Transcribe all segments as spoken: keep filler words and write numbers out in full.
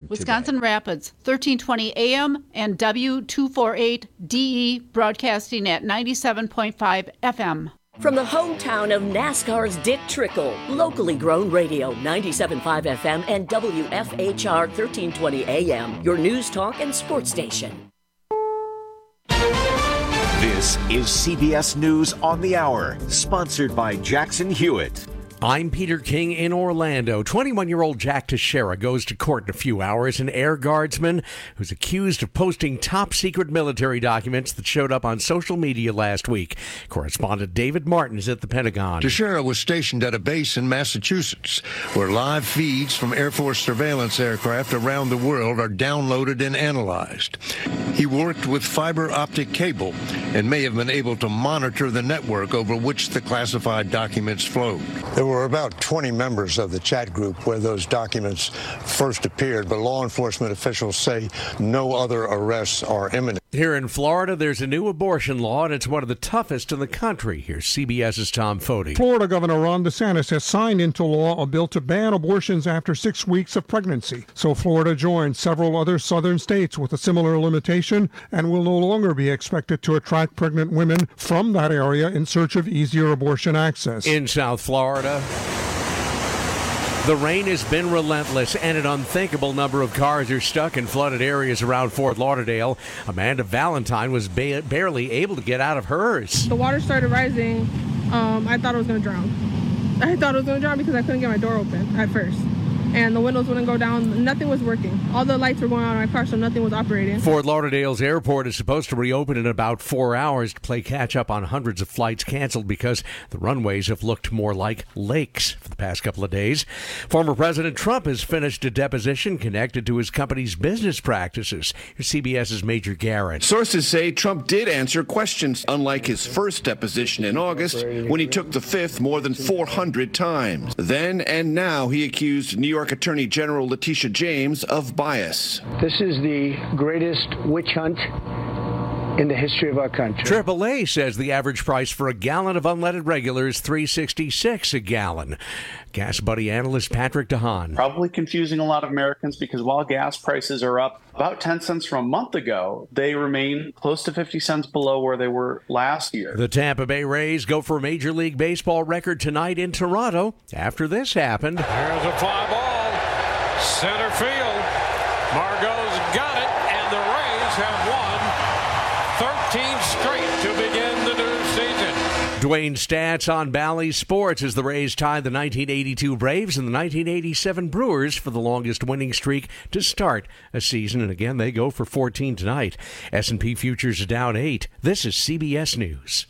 Wisconsin today. Rapids, thirteen twenty A M and W two forty-eight D E broadcasting at ninety-seven point five F M. From the hometown of NASCAR's Dick Trickle, locally grown radio, ninety-seven point five F M and W F H R thirteen twenty A M, your news talk and sports station. This is C B S News on the Hour, sponsored by Jackson Hewitt. I'm Peter King in Orlando. twenty-one-year-old Jack Teixeira goes to court in a few hours. An Air Guardsman who's accused of posting top-secret military documents that showed up on social media last week. Correspondent David Martin is at the Pentagon. Teixeira was stationed at a base in Massachusetts, where live feeds from Air Force surveillance aircraft around the world are downloaded and analyzed. He worked with fiber optic cable and may have been able to monitor the network over which the classified documents flowed. There were about twenty members of the chat group where those documents first appeared, but law enforcement officials say no other arrests are imminent. Here in Florida, there's a new abortion law, and it's one of the toughest in the country. Here's CBS's Tom Foti. Florida Governor Ron DeSantis has signed into law a bill to ban abortions after six weeks of pregnancy. So Florida joins several other southern states with a similar limitation and will no longer be expected to attract pregnant women from that area in search of easier abortion access. In South Florida, the rain has been relentless, and an unthinkable number of cars are stuck in flooded areas around Fort Lauderdale. Amanda Valentine was ba- barely able to get out of hers. The water started rising. Um, I thought I was going to drown. I thought I was going to drown because I couldn't get my door open at first. And the windows wouldn't go down. Nothing was working. All the lights were going on in my car, so nothing was operating. Fort Lauderdale's airport is supposed to reopen in about four hours to play catch-up on hundreds of flights canceled because the runways have looked more like lakes for the past couple of days. Former President Trump has finished a deposition connected to his company's business practices. Here's CBS's Major Garrett. Sources say Trump did answer questions, unlike his first deposition in August, when he took the fifth more than four hundred times. Then and now he accused New York Attorney General Letitia James of bias. This is the greatest witch hunt in the history of our country. triple A says the average price for a gallon of unleaded regular is three dollars and sixty-six cents a gallon. Gas Buddy analyst Patrick DeHaan. Probably confusing a lot of Americans because while gas prices are up about ten cents from a month ago, they remain close to fifty cents below where they were last year. The Tampa Bay Rays go for a Major League Baseball record tonight in Toronto after this happened. There's a fly ball. Center field. Margot's got it, and the Rays have won thirteen straight to begin the new season. Dwayne Stats on Bally Sports as the Rays tied the nineteen eighty-two Braves and the nineteen eighty-seven Brewers for the longest winning streak to start a season. And again, they go for fourteen tonight. S and P futures are down eight. This is C B S News.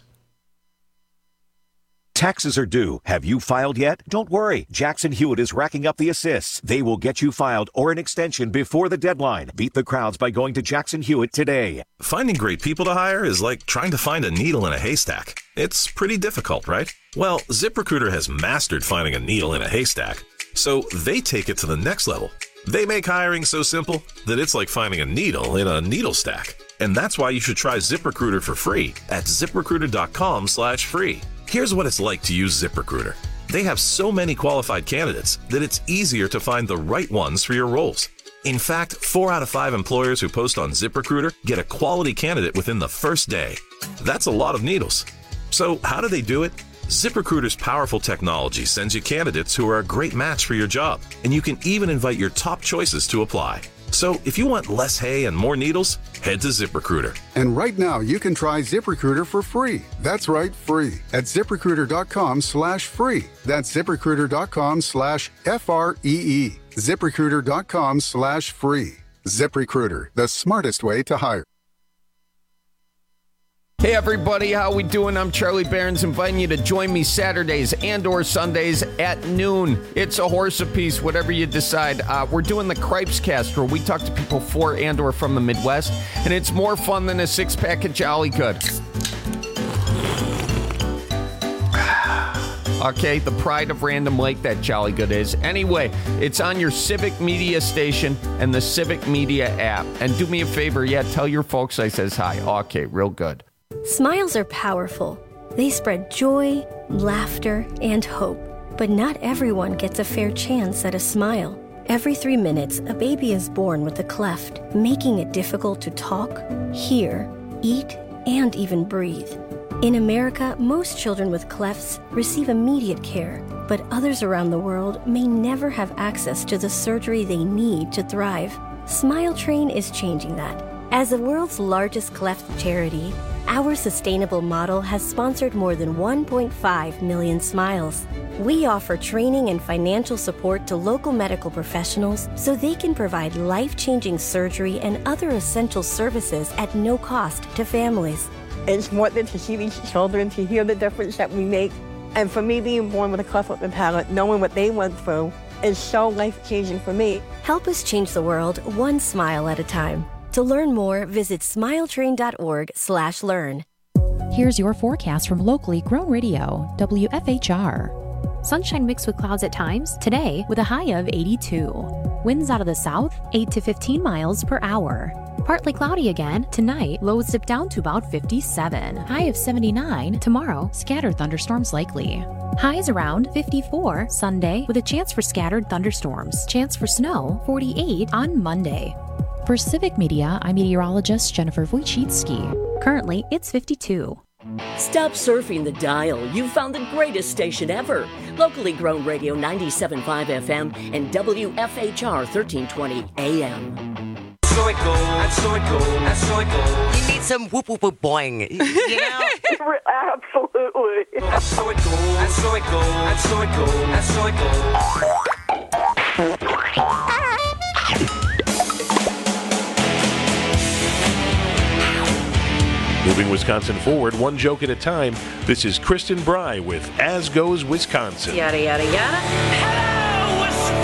Taxes are due. Have you filed yet? Don't worry. Jackson Hewitt is racking up the assists. They will get you filed or an extension before the deadline. Beat the crowds by going to Jackson Hewitt today. Finding great people to hire is like trying to find a needle in a haystack. It's pretty difficult, right? Well, ZipRecruiter has mastered finding a needle in a haystack, so they take it to the next level. They make hiring so simple that it's like finding a needle in a needle stack. And that's why you should try ZipRecruiter for free at ZipRecruiter.com slash free. Here's what it's like to use ZipRecruiter. They have so many qualified candidates that it's easier to find the right ones for your roles. In fact, four out of five employers who post on ZipRecruiter get a quality candidate within the first day. That's a lot of needles. So how do they do it? ZipRecruiter's powerful technology sends you candidates who are a great match for your job, and you can even invite your top choices to apply. So if you want less hay and more needles, head to ZipRecruiter. And right now, you can try ZipRecruiter for free. That's right, free. At ZipRecruiter.com slash free. That's ZipRecruiter.com slash F-R-E-E. ZipRecruiter.com slash free. ZipRecruiter, the smartest way to hire. Hey everybody, how we doing? I'm Charlie Barons, inviting you to join me Saturdays and or Sundays at noon. It's a horse apiece, whatever you decide. Uh, we're doing the Cripes Cast, where we talk to people for and or from the Midwest, and it's more fun than a six-pack of Jolly Good. Okay, the pride of Random Lake, that Jolly Good is. Anyway, it's on your Civic Media station and the Civic Media app. And do me a favor, yeah, tell your folks I says hi. Okay, real good. Smiles are powerful. They spread joy, laughter, and hope. But not everyone gets a fair chance at a smile. Every three minutes, a baby is born with a cleft, making it difficult to talk, hear, eat, and even breathe. In America, most children with clefts receive immediate care, but others around the world may never have access to the surgery they need to thrive. Smile Train is changing that. As the world's largest cleft charity, our sustainable model has sponsored more than one point five million smiles. We offer training and financial support to local medical professionals so they can provide life-changing surgery and other essential services at no cost to families. It's worth it to see these children, to hear the difference that we make. And for me, being born with a cleft lip and palate, knowing what they went through, is so life-changing for me. Help us change the world one smile at a time. To learn more, visit smiletrain.org slash learn. Here's your forecast from locally grown radio, W F H R. Sunshine mixed with clouds at times, today with a high of eighty-two. Winds out of the south, eight to fifteen miles per hour. Partly cloudy again, tonight lows dip down to about fifty-seven. High of seventy-nine, tomorrow scattered thunderstorms likely. Highs around fifty-four Sunday with a chance for scattered thunderstorms. Chance for snow, forty-eight on Monday. For Civic Media, I'm meteorologist Jennifer Wojcicki. Currently, it's fifty-two. Stop surfing the dial. You've found the greatest station ever. Locally grown radio ninety-seven point five F M and W F H R thirteen twenty A M. So it goes, and so it goes, and so it goes. You need some whoop whoop whoop boing. You know? Absolutely. And so it goes, and so it goes, and so it goes, and so it goes. Moving Wisconsin forward, one joke at a time. This is Kristen Bry with As Goes Wisconsin. Yada, yada, yada. Hello,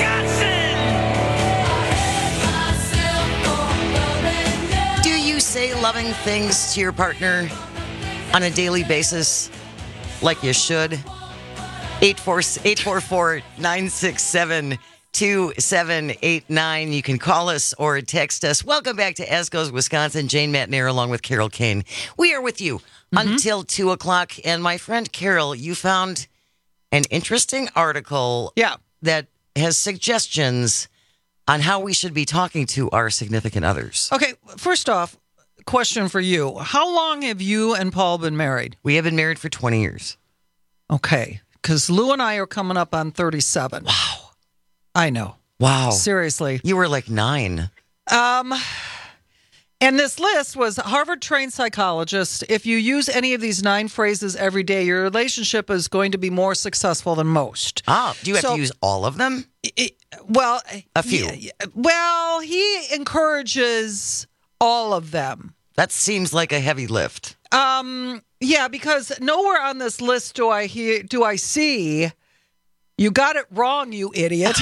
Wisconsin! Do you say loving things to your partner on a daily basis like you should? eight four four, nine six seven, two seven eight nine. You can call us or text us. Welcome back to As Goes Wisconsin. Jane Matnair along with Carol Kane. We are with you mm-hmm. until two o'clock. And my friend Carol, you found an interesting article yeah. that has suggestions on how we should be talking to our significant others. Okay, first off, question for you. How long have you and Paul been married? We have been married for twenty years. Okay, because Lou and I are coming up on thirty-seven. Wow. I know. Wow. Seriously. You were like nine. Um, and this list was Harvard-trained psychologist. If you use any of these nine phrases every day, your relationship is going to be more successful than most. Ah, do you have so, to use all of them? It, well, a few. Yeah, well, he encourages all of them. That seems like a heavy lift. Um, yeah, because nowhere on this list do I hear, do I see... You got it wrong, you idiot.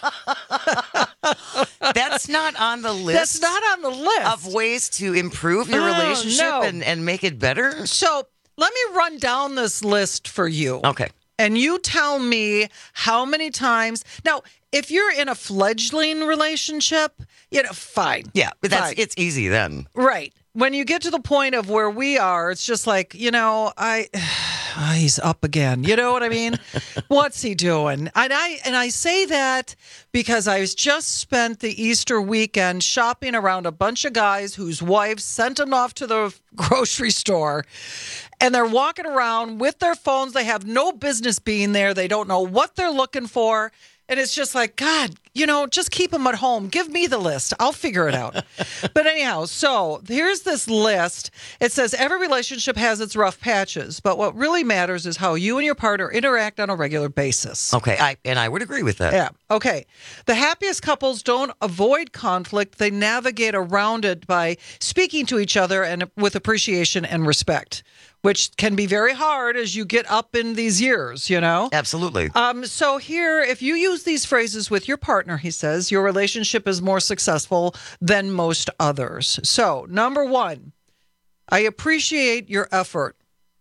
That's not on the list. That's not on the list. Of ways to improve your oh, relationship no. and, and make it better? So let me run down this list for you. Okay. And you tell me how many times. Now, if you're in a fledgling relationship, you know, fine. Yeah, but that's fine. It's easy then. Right. When you get to the point of where we are, it's just like, you know, I, oh, he's up again. You know what I mean? What's he doing? And I and I say that because I just spent the Easter weekend shopping around a bunch of guys whose wives sent them off to the grocery store, and they're walking around with their phones. They have no business being there. They don't know what they're looking for. And it's just like, God, you know, just keep them at home. Give me the list. I'll figure it out. But anyhow, so here's this list. It says every relationship has its rough patches, but what really matters is how you and your partner interact on a regular basis. Okay, I and I would agree with that. Yeah, okay. The happiest couples don't avoid conflict. They navigate around it by speaking to each other and with appreciation and respect, which can be very hard as you get up in these years, you know? Absolutely. Um, so here, if you use these phrases with your partner, he says, your relationship is more successful than most others. So, number one, I appreciate your effort.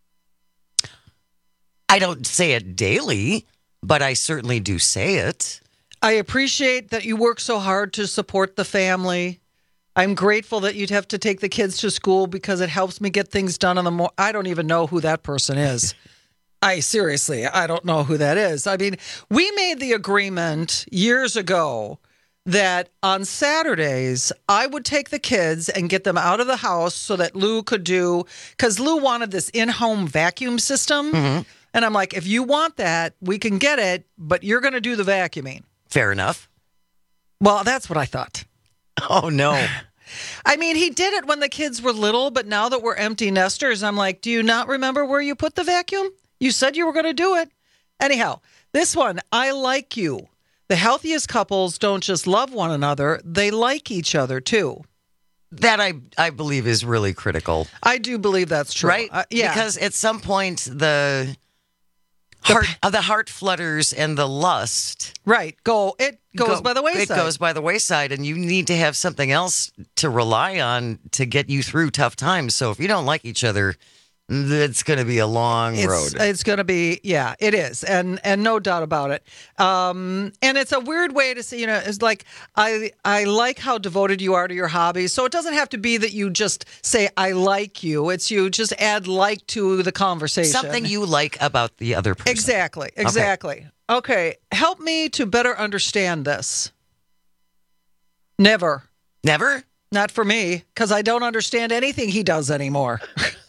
I don't say it daily, but I certainly do say it. I appreciate that you work so hard to support the family. I'm grateful that you'd have to take the kids to school because it helps me get things done in the morning. I don't even know who that person is. I seriously, I don't know who that is. I mean, we made the agreement years ago that on Saturdays, I would take the kids and get them out of the house so that Lou could do, because Lou wanted this in-home vacuum system. Mm-hmm. And I'm like, if you want that, we can get it, but you're going to do the vacuuming. Fair enough. Well, that's what I thought. Oh, no. I mean, he did it when the kids were little, but now that we're empty nesters, I'm like, do you not remember where you put the vacuum? You said you were going to do it. Anyhow, this one, I like you. The healthiest couples don't just love one another, they like each other too. That I, I believe is really critical. I do believe that's true. Right? Uh, yeah. Because at some point, the heart, uh, the heart flutters and the lust. Right. Go. It goes go, by the wayside. It goes by the wayside, and you need to have something else to rely on to get you through tough times. So if you don't like each other, it's going to be a long it's, road. It's going to be, yeah, it is, and and no doubt about it. Um, and it's a weird way to say, you know, it's like I I like how devoted you are to your hobbies. So it doesn't have to be that you just say I like you. It's you just add like to the conversation. Something you like about the other person. Exactly. Exactly. Okay. okay. Help me to better understand this. Never. Never? Not for me, because I don't understand anything he does anymore.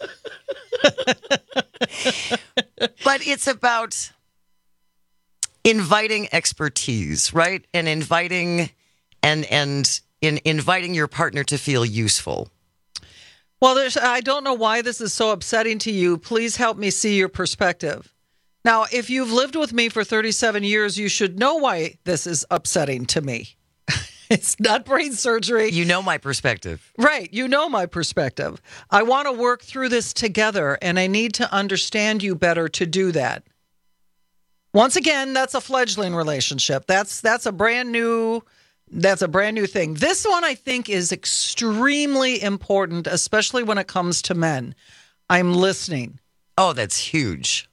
But it's about inviting expertise, right? And inviting and and in inviting your partner to feel useful. Well, there's I don't know why this is so upsetting to you. Please help me see your perspective. Now, if you've lived with me for thirty-seven years, you should know why this is upsetting to me. It's not brain surgery. You know my perspective. Right. You know my perspective. I want to work through this together, and I need to understand you better to do that. Once again, that's a fledgling relationship. That's that's a brand new that's a brand new thing. This one I think is extremely important, especially when it comes to men. I'm listening. Oh, that's huge.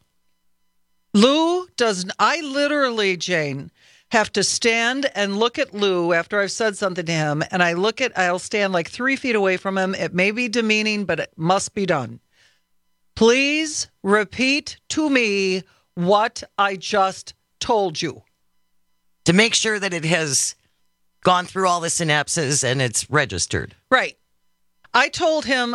Lou does I literally, Jane, have to stand and look at Lou after I've said something to him, and I look at, I'll stand like three feet away from him. It may be demeaning, but it must be done. Please repeat to me what I just told you. To make sure that it has gone through all the synapses and it's registered. Right. I told him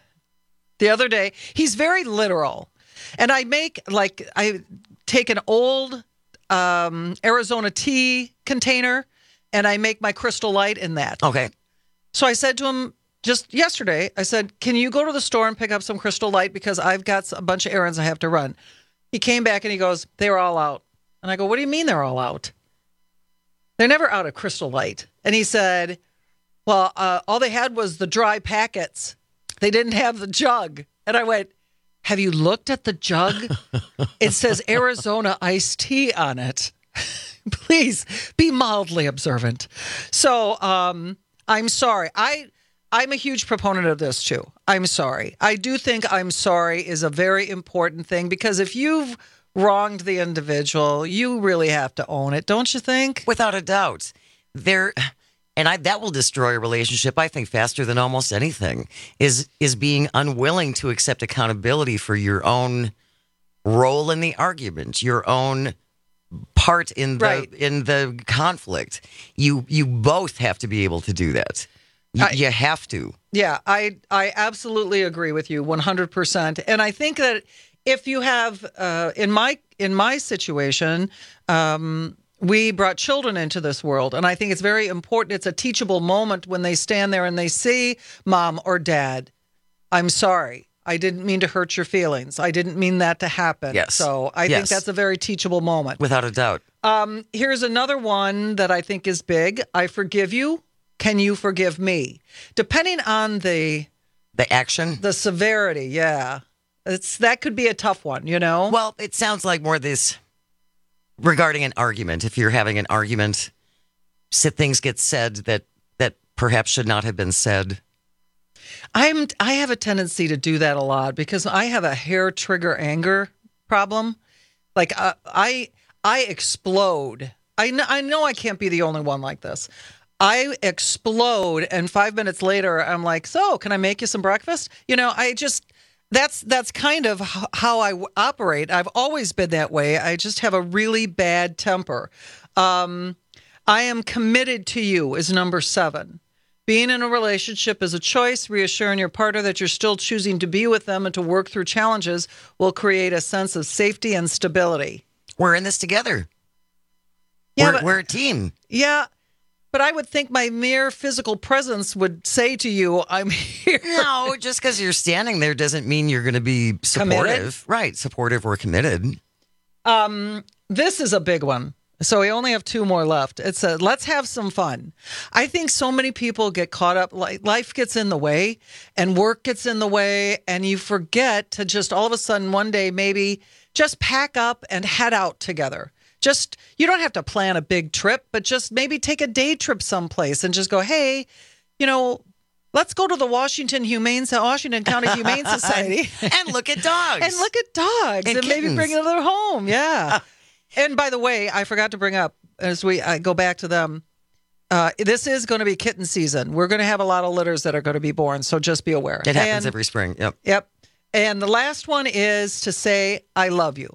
the other day, he's very literal. And I make, like, I take an old Um, Arizona tea container, and I make my Crystal Light in that. Okay. So I said to him just yesterday, I said, can you go to the store and pick up some Crystal Light because I've got a bunch of errands I have to run. He came back and he goes, they were all out. And I go, what do you mean they're all out? They're never out of Crystal Light. And he said, well, uh, all they had was the dry packets. They didn't have the jug. And I went, have you looked at the jug? It says Arizona iced tea on it. Please be mildly observant. So um, I'm sorry. I, I'm a huge proponent of this, too. I'm sorry. I do think I'm sorry is a very important thing because if you've wronged the individual, you really have to own it, don't you think? Without a doubt. There... And I, that will destroy a relationship, I think, faster than almost anything, is is being unwilling to accept accountability for your own role in the argument, your own part in the right. in the conflict. You you both have to be able to do that. You, I, you have to. Yeah, I, I absolutely agree with you one hundred percent. And I think that if you have, uh, in my in my situation, um, we brought children into this world, and I think it's very important. It's a teachable moment when they stand there and they see mom or dad, I'm sorry. I didn't mean to hurt your feelings. I didn't mean that to happen. Yes. So I yes. think that's a very teachable moment. Without a doubt. Um, here's another one that I think is big. I forgive you. Can you forgive me? Depending on the... The action? The severity, yeah. It's that could be a tough one, you know? Well, it sounds like more this... Regarding an argument, if you're having an argument, things get said that, that perhaps should not have been said. I'm I have a tendency to do that a lot because I have a hair trigger anger problem. Like uh, I I explode. I kn- I know I can't be the only one like this. I explode, and five minutes later, I'm like, "So, can I make you some breakfast?" You know, I just. That's that's kind of how I operate. I've always been that way. I just have a really bad temper. Um, I am committed to you is number seven. Being in a relationship is a choice. Reassuring your partner that you're still choosing to be with them and to work through challenges will create a sense of safety and stability. We're in this together. Yeah, we're, but, we're a team. Yeah, but I would think my mere physical presence would say to you, I'm here. No, just because you're standing there doesn't mean you're going to be supportive. Committed? Right, supportive or committed. Um, this is a big one. So we only have two more left. It's a let's have some fun. I think so many people get caught up, like life gets in the way and work gets in the way, and you forget to just all of a sudden one day maybe just pack up and head out together. Just, you don't have to plan a big trip, but just maybe take a day trip someplace and just go, hey, you know, let's go to the Washington Humane Washington County Humane Society and look at dogs. and look at dogs And and, maybe kittens. bring another home. Yeah. And by the way, I forgot to bring up, as we I go back to them, uh, this is going to be kitten season. We're going to have a lot of litters that are going to be born, so just be aware. It happens and, every spring. Yep. Yep. And the last one is to say, I love you.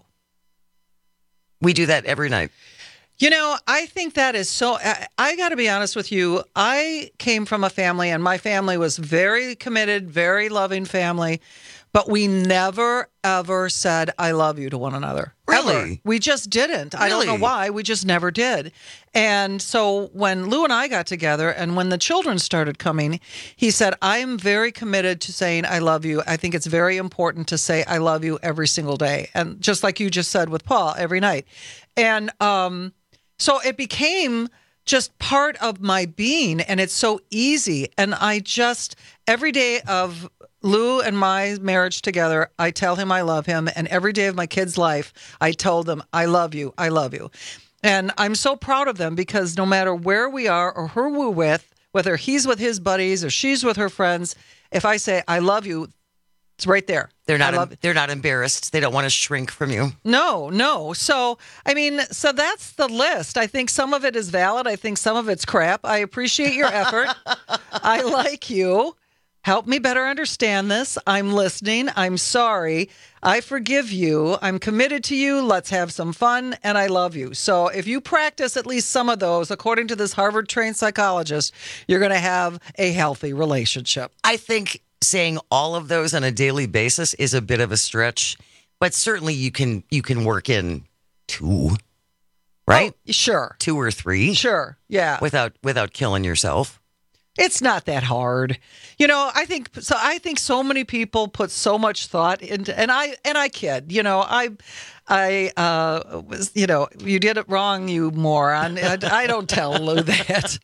We do that every night. You know, I think that is so, I, I got to be honest with you. I came from a family, and my family was very committed, very loving family, but we never, ever said, I love you to one another. Really? Ever. We just didn't. I don't know Really? why. We just never did. And so when Lou and I got together and when the children started coming, he said, I am very committed to saying I love you. I think it's very important to say I love you every single day. And just like you just said with Paul, every night. And um, so it became just part of my being, and it's so easy. And I just, every day of Lou and my marriage together, I tell him I love him. And every day of my kid's life, I told them, I love you, I love you. And I'm so proud of them because no matter where we are or who we're with, whether he's with his buddies or she's with her friends, if I say, I love you, it's right there. They're not. I love- They're not embarrassed. They don't want to shrink from you. No, no. So, I mean, so that's the list. I think some of it is valid. I think some of it's crap. I appreciate your effort. I like you. Help me better understand this. I'm listening. I'm sorry. I forgive you. I'm committed to you. Let's have some fun. And I love you. So if you practice at least some of those, according to this Harvard-trained psychologist, you're going to have a healthy relationship. I think saying all of those on a daily basis is a bit of a stretch, but certainly you can you can work in two, right? Oh, sure. Two or three. Sure. Yeah. Without without killing yourself. It's not that hard. You know, I think so I think so many people put so much thought into, and I and I kid, you know, I I uh was, you know, you did it wrong, you moron. I, I don't tell Lou that.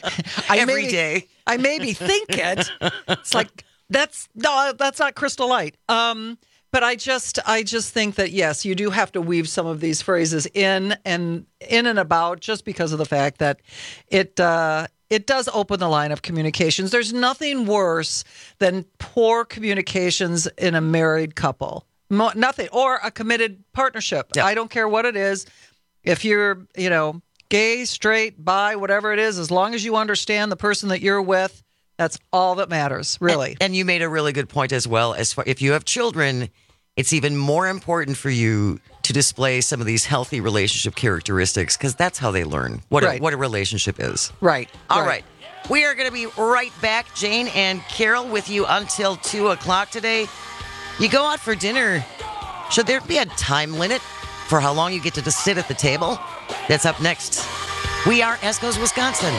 I Every maybe, day. I maybe think it. It's like that's no, that's not Crystal Light. Um But I just, I just think that yes, you do have to weave some of these phrases in and in and about, just because of the fact that it uh, it does open the line of communications. There's nothing worse than poor communications in a married couple. Mo- nothing, or a committed partnership. Yeah. I don't care what it is. If you're, you know, gay, straight, bi, whatever it is, as long as you understand the person that you're with, that's all that matters, really. And, and you made a really good point as well. As far if you have children, it's even more important for you to display some of these healthy relationship characteristics because that's how they learn what Right. a, what a relationship is. Right. All right. We are going to be right back, Jane and Carol, with you until two o'clock today. You go out for dinner. Should there be a time limit for how long you get to just sit at the table? That's up next. We are Esco's, Wisconsin.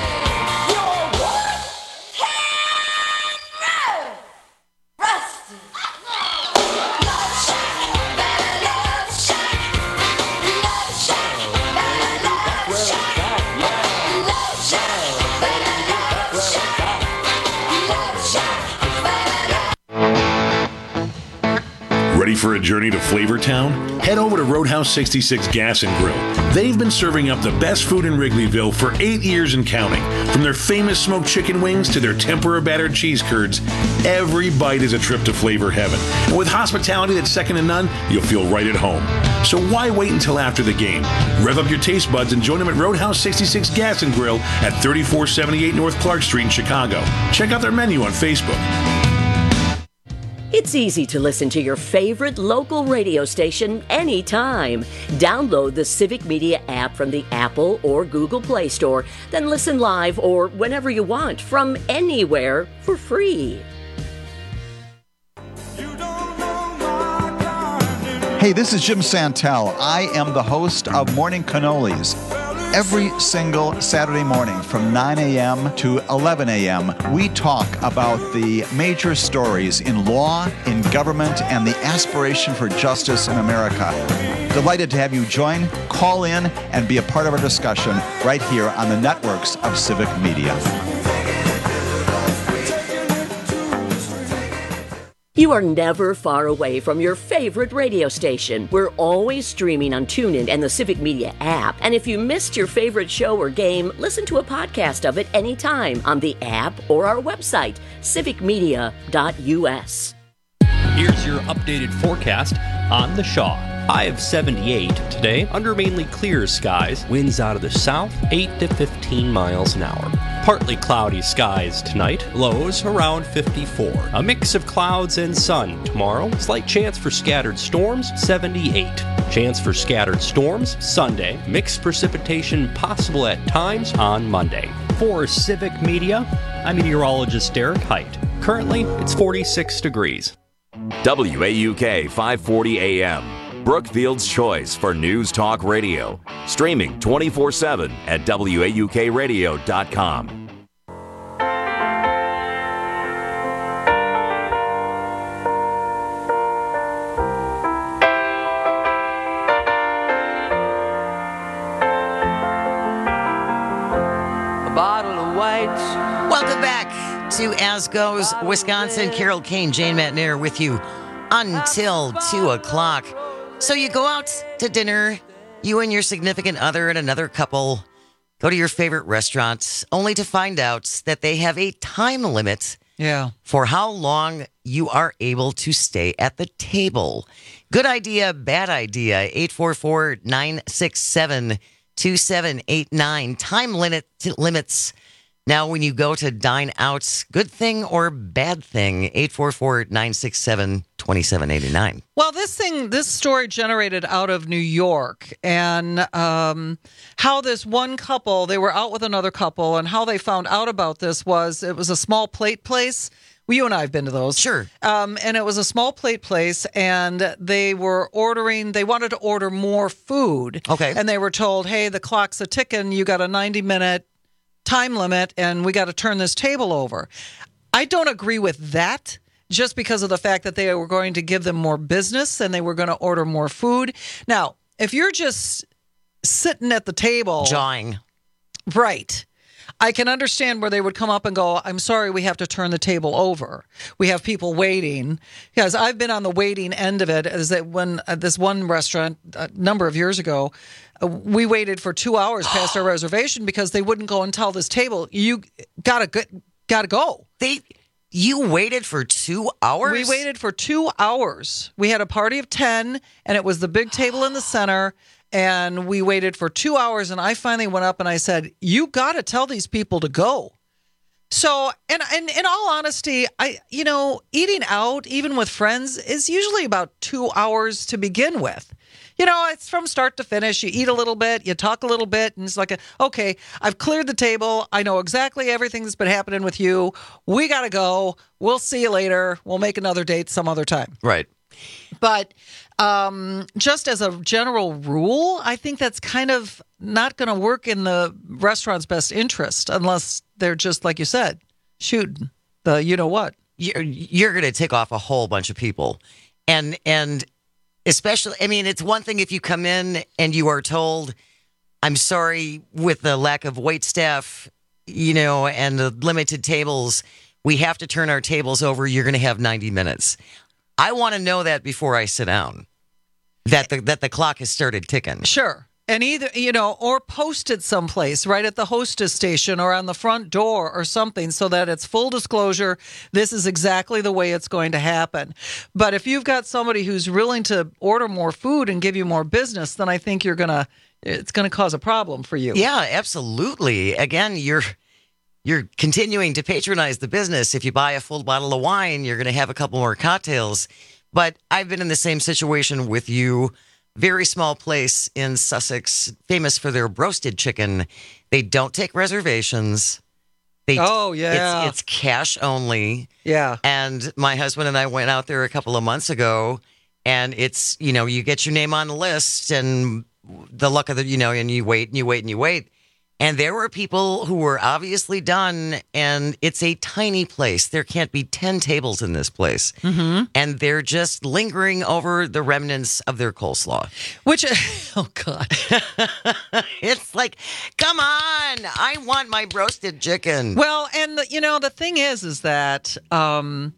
Ready for a journey to Flavortown? Head over to Roadhouse sixty-six Gas and Grill. They've been serving up the best food in Wrigleyville for eight years and counting. From their famous smoked chicken wings to their tempura battered cheese curds, every bite is a trip to flavor heaven. And with hospitality that's second to none, you'll feel right at home. So why wait until after the game? Rev up your taste buds and join them at Roadhouse sixty-six Gas and Grill at thirty-four seventy-eight North Clark Street in Chicago. Check out their menu on Facebook. It's easy to listen to your favorite local radio station anytime. Download the Civic Media app from the Apple or Google Play Store, then listen live or whenever you want from anywhere for free. Hey, this is Jim Santel. I am the host of Morning Cannolis. Every single Saturday morning from nine a.m. to eleven a.m., we talk about the major stories in law, in government, and the aspiration for justice in America. Delighted to have you join, call in, and be a part of our discussion right here on the networks of Civic Media. You are never far away from your favorite radio station. We're always streaming on TuneIn and the Civic Media app. And if you missed your favorite show or game, listen to a podcast of it anytime on the app or our website, civic media dot u s. Here's your updated forecast on the Shaw. High of seventy-eight today, under mainly clear skies. Winds out of the south, eight to fifteen miles an hour. Partly cloudy skies tonight, lows around fifty-four. A mix of clouds and sun tomorrow. Slight chance for scattered storms, seventy-eight. Chance for scattered storms Sunday. Mixed precipitation possible at times on Monday. For Civic Media, I'm meteorologist Derek Height. Currently, it's forty-six degrees. W A U K five forty A M. Brookfield's choice for News Talk Radio. Streaming twenty-four seven at W A U K radio dot com. A bottle of white. Welcome back to As Goes Wisconsin. Carol Kane, Jane Matnair with you until two o'clock. So you go out to dinner, you and your significant other and another couple go to your favorite restaurant, only to find out that they have a time limit Yeah. for how long you are able to stay at the table. Good idea, bad idea. eight four four, nine six seven, two seven eight nine. Time limit limits. Now, when you go to dine out, good thing or bad thing? eight four four, nine six seven, two seven eight nine. Well, this thing, this story generated out of New York, and um, how this one couple, they were out with another couple, and how they found out about this was it was a small plate place. Well, you and I have been to those. Sure. Um, and it was a small plate place, and they were ordering, they wanted to order more food. Okay. And they were told, hey, the clock's a ticking, you got a ninety minute time limit, and we got to turn this table over. I don't agree with that, just because of the fact that they were going to give them more business and they were going to order more food. Now, if you're just sitting at the table, jawing, right, I can understand where they would come up and go, I'm sorry, we have to turn the table over. We have people waiting. Because I've been on the waiting end of it. Is that when uh, this one restaurant a number of years ago, uh, we waited for two hours past our reservation because they wouldn't go and tell this table, you gotta go, gotta go. They, you waited for two hours? We waited for two hours. We had a party of ten, and it was the big table in the center. And we waited for two hours, and I finally went up and I said, you got to tell these people to go. So, and, and in all honesty, I, you know, eating out, even with friends, is usually about two hours to begin with. You know, it's from start to finish. You eat a little bit, you talk a little bit, and it's like, a, okay, I've cleared the table. I know exactly everything that's been happening with you. We got to go. We'll see you later. We'll make another date some other time. Right. But um, just as a general rule, I think that's kind of not going to work in the restaurant's best interest unless they're just, like you said, shooting the you know what. You're, you're going to tick off a whole bunch of people. And, and especially, I mean, it's one thing if you come in and you are told, I'm sorry, with the lack of wait staff, you know, and the limited tables, we have to turn our tables over. You're going to have ninety minutes. I want to know that before I sit down, that the that the clock has started ticking. Sure. And either, you know, or post it someplace right at the hostess station or on the front door or something so that it's full disclosure. This is exactly the way it's going to happen. But if you've got somebody who's willing to order more food and give you more business, then I think you're going to, it's going to cause a problem for you. Yeah, absolutely. Again, you're, you're continuing to patronize the business. If you buy a full bottle of wine, you're going to have a couple more cocktails. But I've been in the same situation with you. Very small place in Sussex, famous for their roasted chicken. They don't take reservations. They, oh, yeah. It's, it's cash only. Yeah. And my husband and I went out there a couple of months ago, and it's, you know, you get your name on the list, and the luck of the, you know, and you wait and you wait and you wait. And there were people who were obviously done, and it's a tiny place. There can't be ten tables in this place. Mm-hmm. And they're just lingering over the remnants of their coleslaw. Which, oh, God. It's like, come on, I want my roasted chicken. Well, and, the, you know, the thing is, is that um,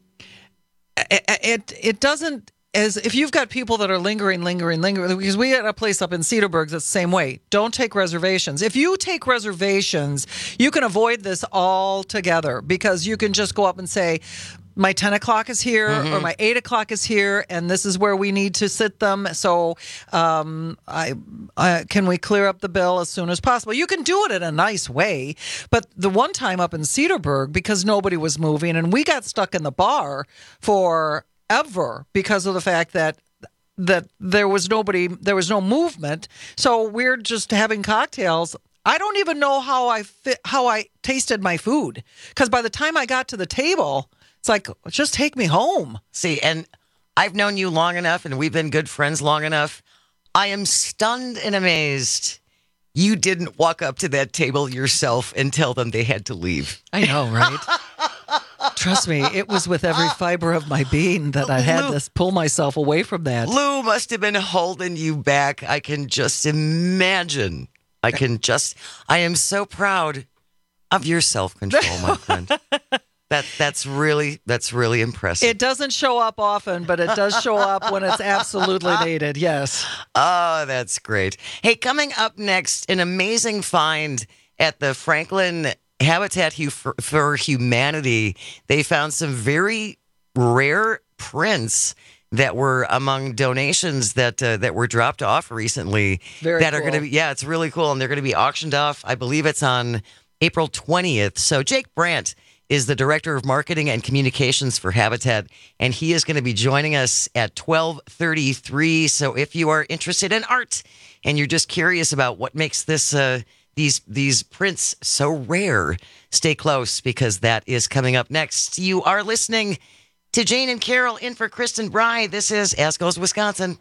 it, it, it doesn't... As if you've got people that are lingering, lingering, lingering, because we had a place up in Cedarburg that's the same way. Don't take reservations. If you take reservations, you can avoid this altogether because you can just go up and say, my ten o'clock is here Mm-hmm. or my eight o'clock is here, and this is where we need to sit them. So um, I, I can we clear up the bill as soon as possible? You can do it in a nice way. But the one time up in Cedarburg, because nobody was moving, and we got stuck in the bar for ever because of the fact that that there was nobody, there was no movement. So we're just having cocktails. I don't even know how I fit, how I tasted my food because by the time I got to the table, it's like, just take me home. See, and I've known you long enough, and we've been good friends long enough. I am stunned and amazed you didn't walk up to that table yourself and tell them they had to leave. I know, right? Trust me, it was with every fiber of my being that I had Lou, to pull myself away from that. Lou must have been holding you back. I can just imagine. I can just, I am so proud of your self-control, my friend. That that's really that's really impressive. It doesn't show up often, but it does show up when it's absolutely needed. Yes. Oh, that's great. Hey, coming up next, an amazing find at the Franklin Habitat for Humanity. They found some very rare prints that were among donations that uh, that were dropped off recently. Very that cool. are going to be yeah, it's really cool, and they're going to be auctioned off. I believe it's on April twentieth. So Jake Brandt is the Director of Marketing and Communications for Habitat, and he is going to be joining us at twelve thirty-three. So if you are interested in art and you're just curious about what makes this uh, these these prints so rare, stay close because that is coming up next. You are listening to Jane and Carol in for Kristen Bry. This is As Goes Wisconsin.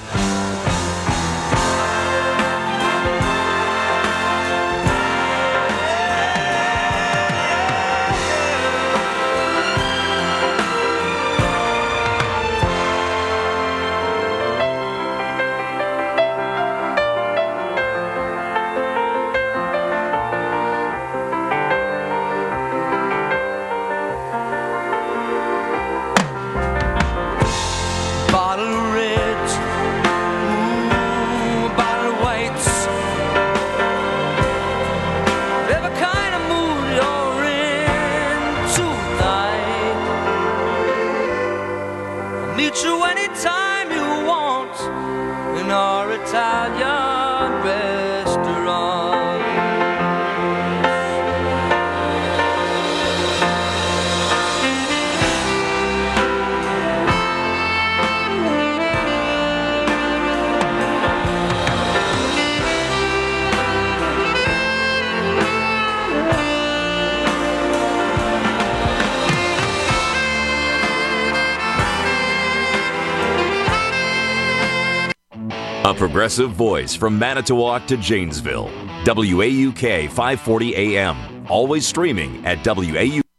A progressive voice from Manitowoc to Janesville. W A U K five forty A M. Always streaming at W A U K.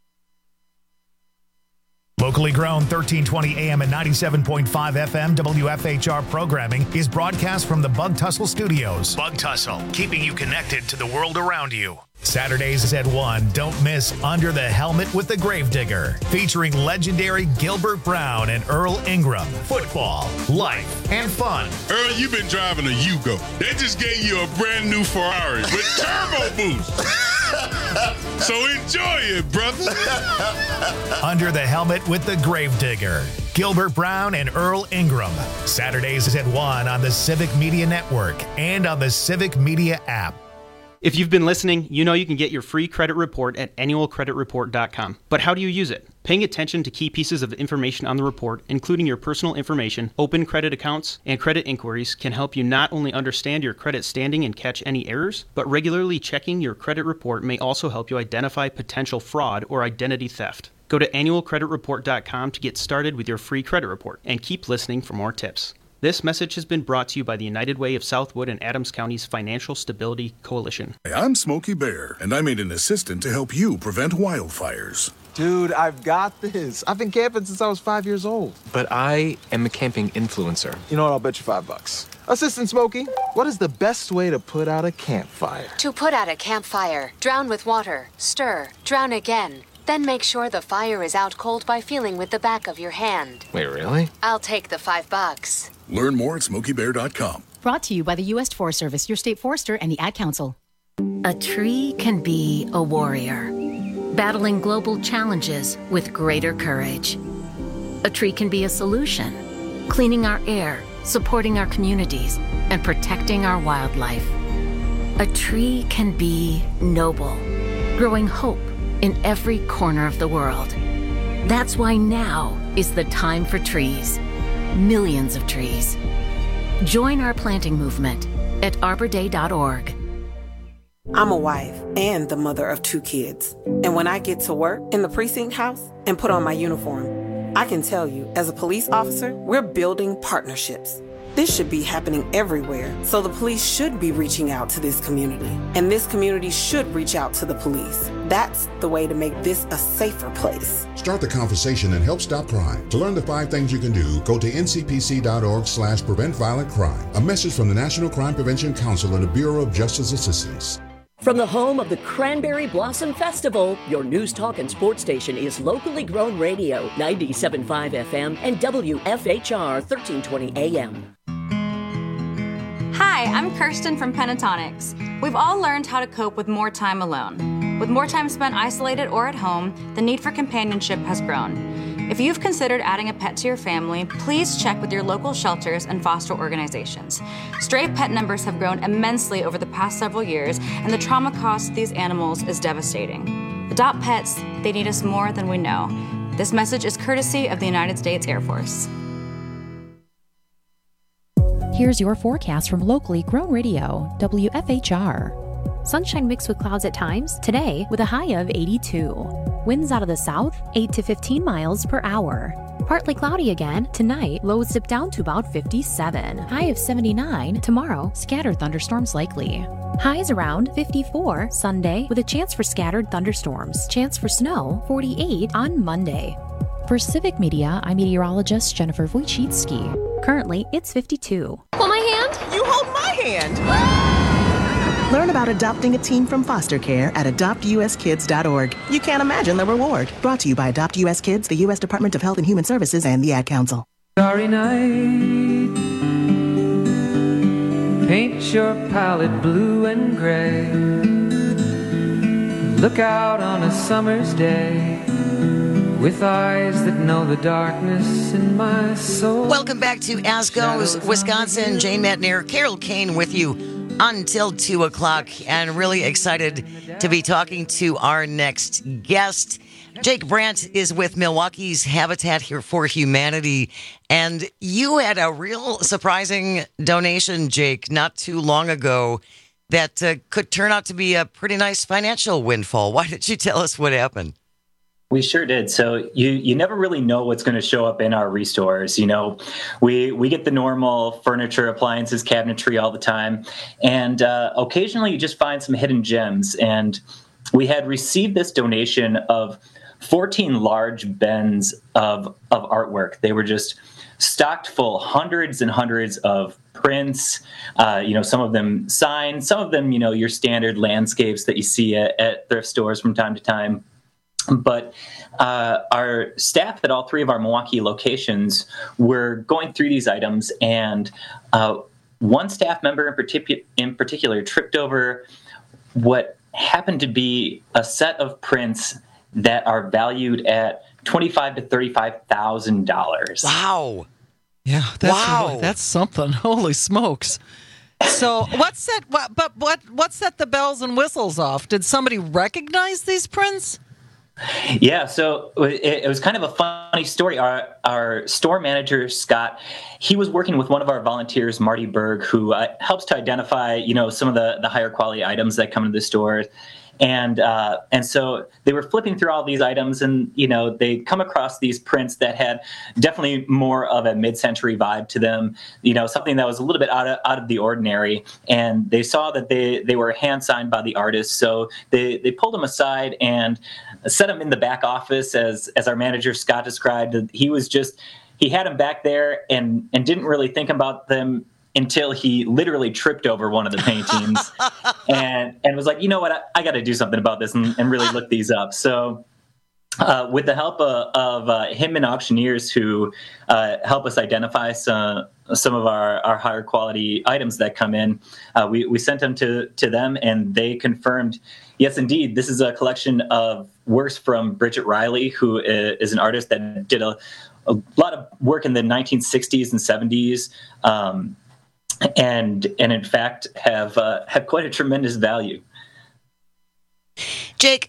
Locally grown thirteen twenty A M and ninety-seven point five F M W F H R programming is broadcast from the Bug Tussle Studios. Bug Tussle, keeping you connected to the world around you. Saturdays at one, don't miss Under the Helmet with the Gravedigger, featuring legendary Gilbert Brown and Earl Ingram. Football, life, and fun. Earl, you've been driving a Yugo. They just gave you a brand new Ferrari with turbo boost. So enjoy it, brother. Under the Helmet with the Gravedigger. Gilbert Brown and Earl Ingram. Saturdays at one on the Civic Media Network and on the Civic Media app. If you've been listening, you know you can get your free credit report at annual credit report dot com. But how do you use it? Paying attention to key pieces of information on the report, including your personal information, open credit accounts, and credit inquiries, can help you not only understand your credit standing and catch any errors, but regularly checking your credit report may also help you identify potential fraud or identity theft. Go to annual credit report dot com to get started with your free credit report, and keep listening for more tips. This message has been brought to you by the United Way of Southwood and Adams County's Financial Stability Coalition. Hey, I'm Smokey Bear, and I made an assistant to help you prevent wildfires. Dude, I've got this. I've been camping since I was five years old. But I am a camping influencer. You know what? I'll bet you five bucks. Assistant Smokey, what is the best way to put out a campfire? To put out a campfire, drown with water, stir, drown again. Then make sure the fire is out cold by feeling with the back of your hand. Wait, really? I'll take the five bucks. Learn more at smokey bear dot com. Brought to you by the U S Forest Service, your state forester, and the Ad Council. A tree can be a warrior, battling global challenges with greater courage. A tree can be a solution, cleaning our air, supporting our communities, and protecting our wildlife. A tree can be noble, growing hope in every corner of the world. That's why now is the time for trees. Millions of trees. Join our planting movement at arbor day dot org. I'm a wife and the mother of two kids. And when I get to work in the precinct house and put on my uniform, I can tell you, as a police officer, we're building partnerships. This should be happening everywhere, so the police should be reaching out to this community, and this community should reach out to the police. That's the way to make this a safer place. Start the conversation and help stop crime. To learn the five things you can do, go to N C P C dot org slash prevent violent crime. A message from the National Crime Prevention Council and the Bureau of Justice Assistance. From the home of the Cranberry Blossom Festival, your news talk and sports station is locally grown radio, ninety-seven point five F M and W F H R thirteen twenty A M. Hi, I'm Kirsten from Pentatonics. We've all learned how to cope with more time alone. With more time spent isolated or at home, the need for companionship has grown. If you've considered adding a pet to your family, please check with your local shelters and foster organizations. Stray pet numbers have grown immensely over the past several years, and the trauma cost to these animals is devastating. Adopt pets, they need us more than we know. This message is courtesy of the United States Air Force. Here's your forecast from locally grown radio, W F H R. Sunshine mixed with clouds at times, today with a high of eighty-two. Winds out of the south, eight to fifteen miles per hour. Partly cloudy again, tonight lows dip down to about fifty-seven. High of seventy-nine, tomorrow scattered thunderstorms likely. Highs around fifty-four Sunday with a chance for scattered thunderstorms. Chance for snow, forty-eight on Monday. For Civic Media, I'm meteorologist Jennifer Wojcicki. Currently, it's fifty-two. Hold my hand? You hold my hand. Learn about adopting a teen from foster care at adopt U S kids dot org. You can't imagine the reward. Brought to you by Adopt U S Kids, the U S Department of Health and Human Services, and the Ad Council. Starry night, paint your palette blue and gray. Look out on a summer's day with eyes that know the darkness in my soul. Welcome back to Asco's, Wisconsin. Jane Metnier, Carol Kane with you until two o'clock, and really excited to be talking to our next guest. Jake Brandt is with Milwaukee's Habitat here for Humanity, and you had a real surprising donation, Jake, not too long ago that uh, could turn out to be a pretty nice financial windfall. Why don't you tell us what happened? We sure did. So you you never really know what's going to show up in our restores. You know, we we get the normal furniture, appliances, cabinetry all the time, and uh, occasionally you just find some hidden gems. And we had received this donation of fourteen large bins of of artwork. They were just stocked full, hundreds and hundreds of prints. Uh, you know, some of them signed, some of them, you know, your standard landscapes that you see at, at thrift stores from time to time. But uh, our staff at all three of our Milwaukee locations were going through these items, and uh, one staff member in, partic- in particular tripped over what happened to be a set of prints that are valued at twenty-five to thirty-five thousand dollars. Wow! Yeah, that's wow. really, that's something. Holy smokes! So what set? What, but what? What set the bells and whistles off? Did somebody recognize these prints? Yeah, so it, it was kind of a funny story. Our our store manager, Scott, he was working with one of our volunteers, Marty Berg, who uh, helps to identify, you know, some of the, the higher quality items that come to the store. And uh, and so they were flipping through all these items, and you know they come across these prints that had definitely more of a mid-century vibe to them. You know, something that was a little bit out of out of the ordinary. And they saw that they they were hand signed by the artist, so they they pulled them aside and set them in the back office, as as our manager Scott described. He was just he had them back there and and didn't really think about them until he literally tripped over one of the paintings and and was like, you know what, I, I got to do something about this and, and really look these up. So uh, with the help of, of uh, Hinman auctioneers who uh, help us identify some some of our, our higher quality items that come in, uh, we, we sent them to, to them, and they confirmed, yes, indeed, this is a collection of works from Bridget Riley, who is an artist that did a, a lot of work in the nineteen sixties and seventies. Um, and and in fact have uh, have quite a tremendous value. Jake,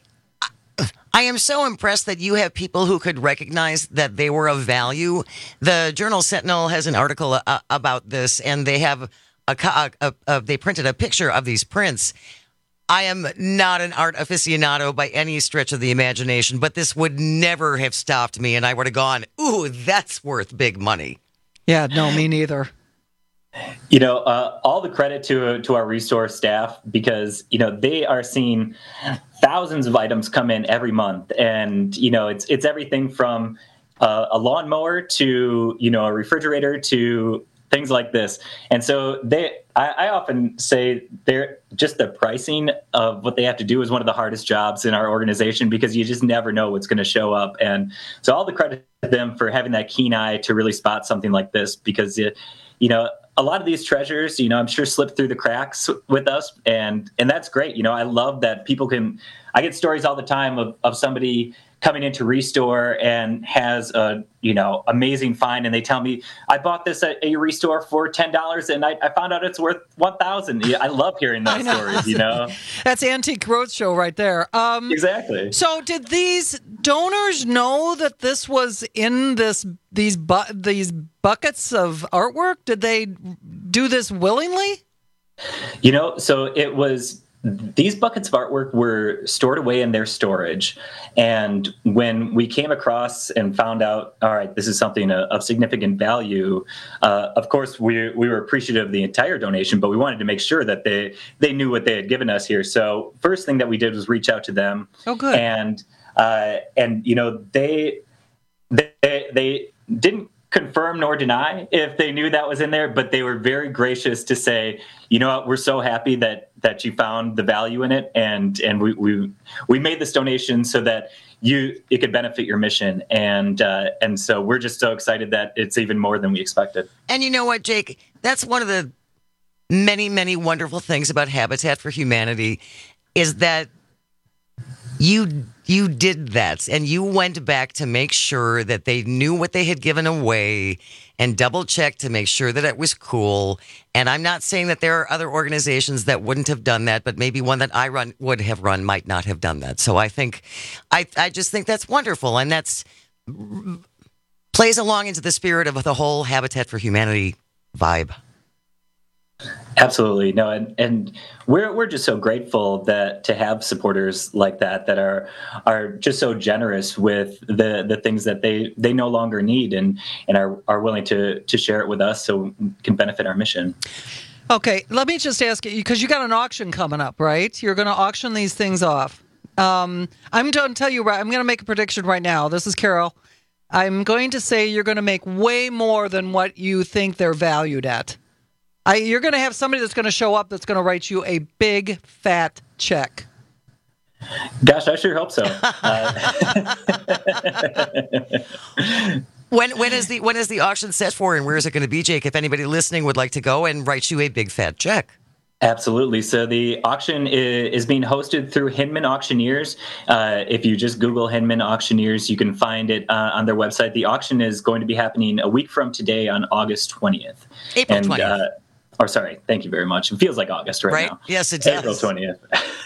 I am so impressed that you have people who could recognize that they were of value. The Journal Sentinel has an article uh, about this, and they have a, a, a, a they printed a picture of these prints. I am not an art aficionado by any stretch of the imagination, but this would never have stopped me, and I would have gone, ooh, that's worth big money. Yeah, no, me neither. You know, uh, all the credit to to our Restore staff, because, you know, they are seeing thousands of items come in every month. And, you know, it's it's everything from uh, a lawnmower to, you know, a refrigerator to things like this. And so they, I, I often say they're just the pricing of what they have to do is one of the hardest jobs in our organization, because you just never know what's going to show up. And so all the credit to them for having that keen eye to really spot something like this, because, it, you know, a lot of these treasures, you know, I'm sure slip through the cracks with us, and and that's great. You know, I love that people can. I get stories all the time of, of somebody coming into Restore and has a, you know, amazing find, and they tell me, I bought this at a Restore for ten dollars, and I, I found out it's worth one thousand dollars. I love hearing those stories. You know, that's Antique Roadshow right there. Um, exactly. So, did these donors know that this was in this these bu- these buckets of artwork? Did they do this willingly? You know, so it was. These buckets of artwork were stored away in their storage. And when we came across and found out, all right, this is something of significant value, uh, of course, we we were appreciative of the entire donation, but we wanted to make sure that they, they knew what they had given us here. So first thing that we did was reach out to them. Oh, good. And, uh, and you know, they they they didn't confirm nor deny if they knew that was in there, but they were very gracious to say, you know what, we're so happy that that you found the value in it, and and we we, we made this donation so that you it could benefit your mission, and uh, and so we're just so excited that it's even more than we expected. And you know what, Jake, that's one of the many, many wonderful things about Habitat for Humanity is that you you did that, and you went back to make sure that they knew what they had given away and double checked to make sure that it was cool. And I'm not saying that there are other organizations that wouldn't have done that, but maybe one that I run would have run might not have done that. So I think I I just think that's wonderful, and that's plays along into the spirit of the whole Habitat for Humanity vibe. Absolutely. No, and, and we're we're just so grateful that to have supporters like that that are are just so generous with the the things that they, they no longer need, and, and are, are willing to to share it with us so we can benefit our mission. Okay, let me just ask you, because you got an auction coming up, right? You're going to auction these things off. Um, I'm going to tell you, I'm going to make a prediction right now. This is Carol. I'm going to say you're going to make way more than what you think they're valued at. I, you're going to have somebody that's going to show up that's going to write you a big, fat check. Gosh, I sure hope so. Uh, when when is the when is the auction set for, and where is it going to be, Jake? If anybody listening would like to go and write you a big, fat check. Absolutely. So the auction is, is being hosted through Hinman Auctioneers. Uh, if you just Google Hinman Auctioneers, you can find it uh, on their website. The auction is going to be happening a week from today on August twentieth. April twentieth. And, uh, or sorry, thank you very much. It feels like August right, right? now. Yes, it does. April twentieth.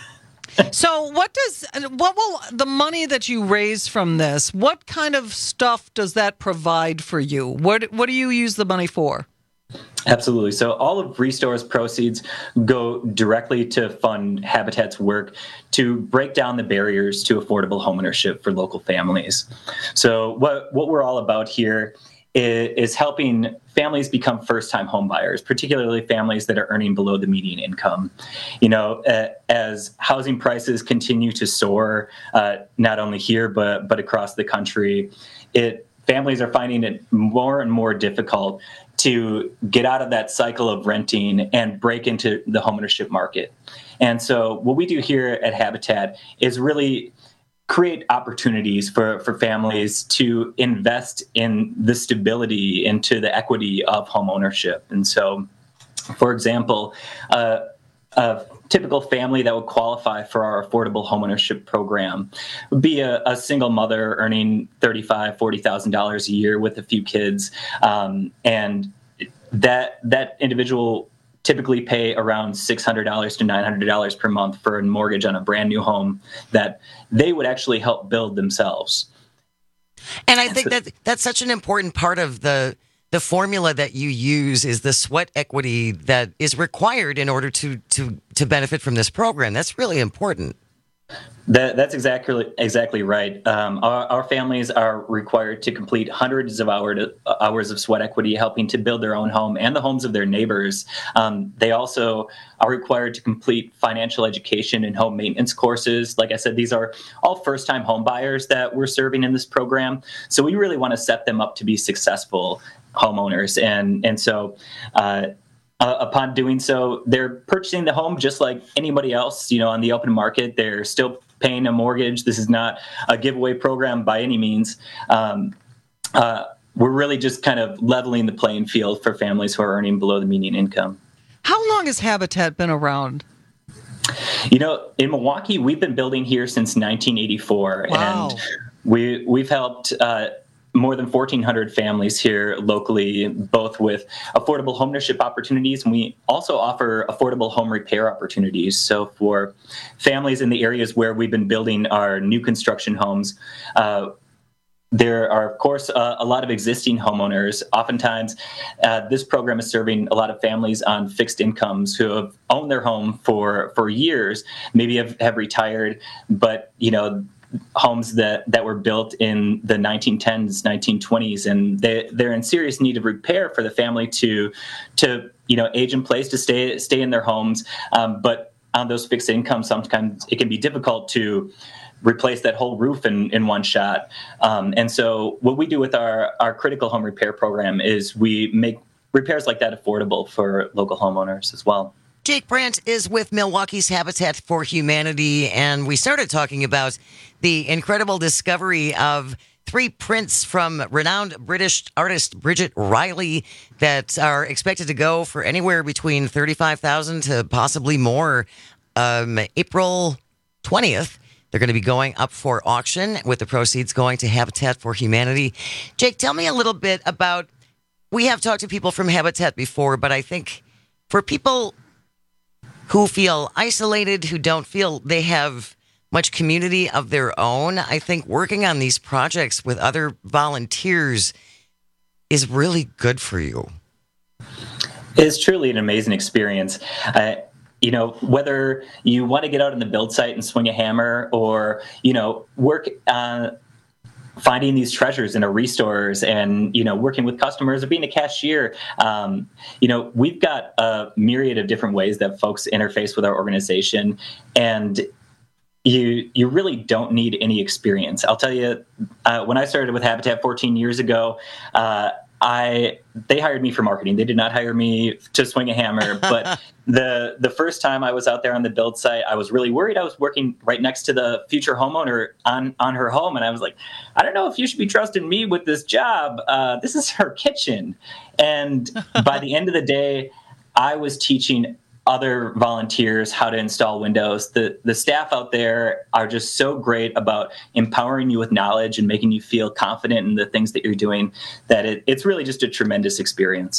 So what does, what will the money that you raise from this, what kind of stuff does that provide for you? What what do you use the money for? Absolutely. So all of Restore's proceeds go directly to fund Habitat's work to break down the barriers to affordable homeownership for local families. So what, what we're all about here is, is helping families become first-time home buyers, particularly families that are earning below the median income. You know, uh, as housing prices continue to soar, uh, not only here, but, but across the country, it families are finding it more and more difficult to get out of that cycle of renting and break into the homeownership market. And so what we do here at Habitat is really create opportunities for, for families to invest in the stability, into the equity of homeownership. And so, for example, uh, a typical family that would qualify for our affordable homeownership program would be a, a single mother earning thirty-five thousand dollars, forty thousand dollars a year with a few kids. Um, and that that individual typically pay around six hundred dollars to nine hundred dollars per month for a mortgage on a brand new home that they would actually help build themselves. And I think that that's such an important part of the the formula that you use is the sweat equity that is required in order to to to benefit from this program. That's really important. That, that's exactly exactly right. Um, our, our families are required to complete hundreds of hour to, uh, hours of sweat equity, helping to build their own home and the homes of their neighbors. Um, they also are required to complete financial education and home maintenance courses. Like I said, these are all first-time home buyers that we're serving in this program. So we really want to set them up to be successful homeowners. And, and so uh, Uh, upon doing so, they're purchasing the home just like anybody else, you know, on the open market. They're still paying a mortgage. This is not a giveaway program by any means. Um, uh, we're really just kind of leveling the playing field for families who are earning below the median income. How long has Habitat been around? You know, in Milwaukee, we've been building here since nineteen eighty-four. Wow. And we, we've helped uh, more than fourteen hundred families here locally, both with affordable homeownership opportunities, and we also offer affordable home repair opportunities. So for families in the areas where we've been building our new construction homes, uh, there are, of course, uh, a lot of existing homeowners. Oftentimes, uh, this program is serving a lot of families on fixed incomes who have owned their home for, for years, maybe have, have retired, but, you know, homes that, that were built in the nineteen tens, nineteen twenties, and they, they're in serious need of repair for the family to, to you know, age in place, to stay stay in their homes. Um, but on those fixed incomes, sometimes it can be difficult to replace that whole roof in, in one shot. Um, and so what we do with our, our critical home repair program is we make repairs like that affordable for local homeowners as well. Jake Brandt is with Milwaukee's Habitat for Humanity, and we started talking about the incredible discovery of three prints from renowned British artist Bridget Riley that are expected to go for anywhere between thirty-five thousand dollars to possibly more. Um, April twentieth, they're going to be going up for auction with the proceeds going to Habitat for Humanity. Jake, tell me a little bit about, we have talked to people from Habitat before, but I think for people who feel isolated, who don't feel they have much community of their own, I think working on these projects with other volunteers is really good for you. It's truly an amazing experience. Uh, you know, whether you want to get out on the build site and swing a hammer, or, you know, work uh, finding these treasures in our restores, and, you know, working with customers or being a cashier, um, you know, we've got a myriad of different ways that folks interface with our organization, and you you really don't need any experience. I'll tell you, uh, when I started with Habitat fourteen years ago, uh, I they hired me for marketing. They did not hire me to swing a hammer. But the the first time I was out there on the build site, I was really worried. I was working right next to the future homeowner on, on her home, and I was like, I don't know if you should be trusting me with this job. Uh, this is her kitchen. And by the end of the day, I was teaching other volunteers how to install windows. The the staff out there are just so great about empowering you with knowledge and making you feel confident in the things that you're doing, that it, it's really just a tremendous experience.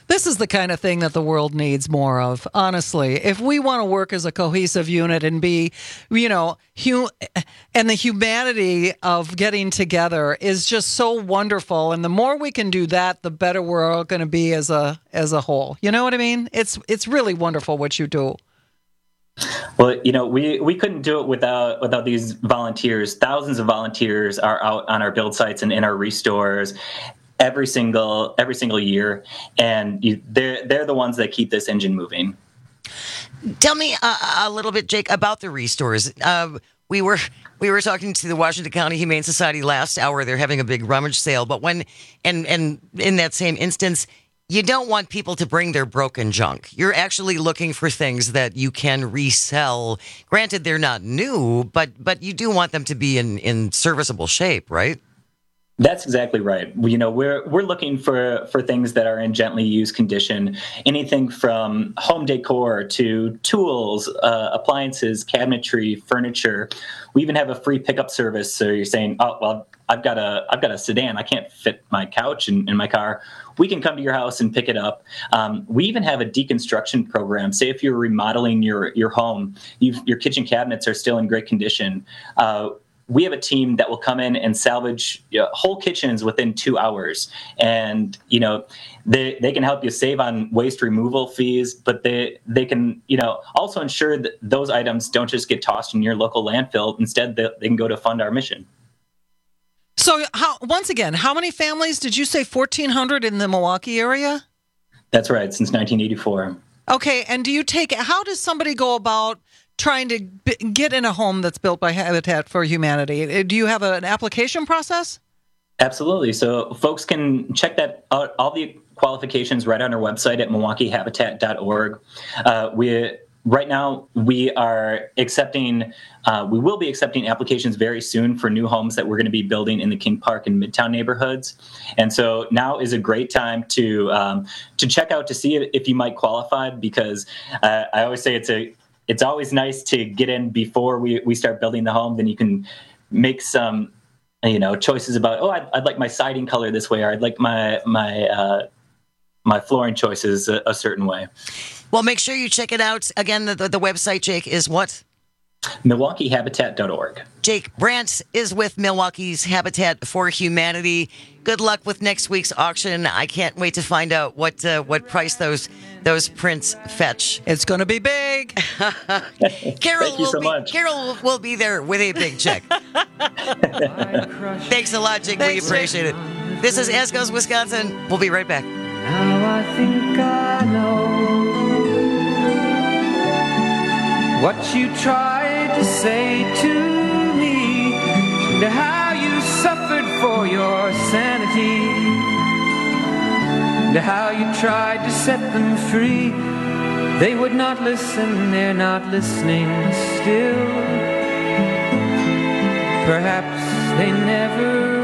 This is the kind of thing that the world needs more of, honestly. If we want to work as a cohesive unit and be, you know, hu- and the humanity of getting together is just so wonderful. And the more we can do that, the better we're all going to be as a as a whole. You know what I mean? It's it's really wonderful what you do. Well, you know, we, we couldn't do it without without these volunteers. Thousands of volunteers are out on our build sites and in our restores every single every single year, and you, they're they're the ones that keep this engine moving. Tell me a, a little bit, Jake, about the restores. Uh, we were we were talking to the Washington County Humane Society last hour. They're having a big rummage sale, but when and and in that same instance, you don't want people to bring their broken junk. You're actually looking for things that you can resell. Granted, they're not new, but but you do want them to be in in serviceable shape, right? That's exactly right. You know, we're we're looking for, for things that are in gently used condition. Anything from home decor to tools, uh, appliances, cabinetry, furniture. We even have a free pickup service. So you're saying, oh well, I've got a I've got a sedan. I can't fit my couch in, in my car. We can come to your house and pick it up. Um, we even have a deconstruction program. Say if you're remodeling your your home, you've, your kitchen cabinets are still in great condition. Uh, We have a team that will come in and salvage you know, whole kitchens within two hours. And, you know, they, they can help you save on waste removal fees, but they, they can, you know, also ensure that those items don't just get tossed in your local landfill. Instead, they, they can go to fund our mission. So how, once again, how many families did you say fourteen hundred in the Milwaukee area? That's right. Since nineteen eighty-four. Okay. And do you take, how does somebody go about trying to b- get in a home that's built by Habitat for Humanity? Do you have a, an application process? Absolutely. So folks can check that out, all the qualifications right on our website at milwaukee habitat dot org. Uh, we right now we are accepting, uh, we will be accepting applications very soon for new homes that we're going to be building in the King Park and Midtown neighborhoods. And so now is a great time to um, to check out to see if you might qualify, because uh, I always say it's a It's always nice to get in before we, we start building the home. Then you can make some, you know, choices about, oh, I'd, I'd like my siding color this way, or I'd like my my uh, my flooring choices a, a certain way. Well, make sure you check it out. Again, the, the, the website, Jake, is what? milwaukee habitat dot org. Jake Brandt is with Milwaukee's Habitat for Humanity. Good luck with next week's auction. I can't wait to find out what uh, what price those those prints fetch. It's going to be big. Carol Thank you will so be, much. Carol will be there with a big check. Thanks a lot, Jake. Thanks, we appreciate Jake. it. This is Esco's Wisconsin. We'll be right back. Now I think I know what you tried to say to me, and how you suffered for your sanity, and how you tried to set them free. They would not listen, they're not listening still. Perhaps they never